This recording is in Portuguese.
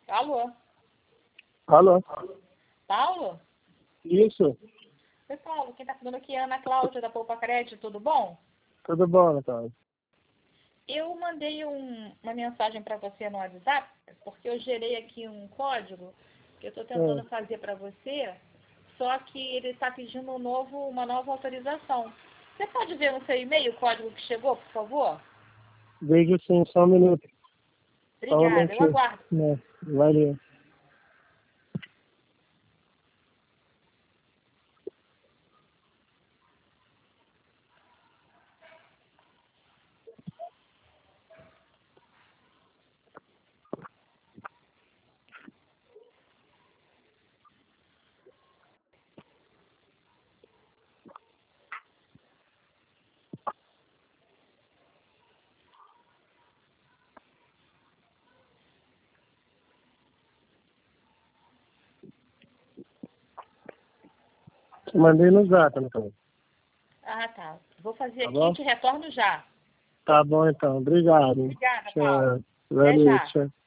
Alô? Alô? Paulo? Isso? Oi, Paulo. Quem tá falando aqui é a Ana Cláudia da Poupa Crédito, tudo bom? Tudo bom, Natália? Eu mandei uma mensagem para você no WhatsApp, porque eu gerei aqui um código que eu estou tentando fazer para você, só que ele está pedindo uma nova autorização. Você pode ver no seu e-mail o código que chegou, por favor? Vejo sim, só um minuto. Só um Obrigada, eu momentinho. aguardo. Valeu. Te mandei no zap, Natália. Ah, tá. Vou fazer Tá aqui e bom? te retorno já. Tá bom então, obrigado. Obrigada, Paulo. Tchau. Até Valeu, já. tchau.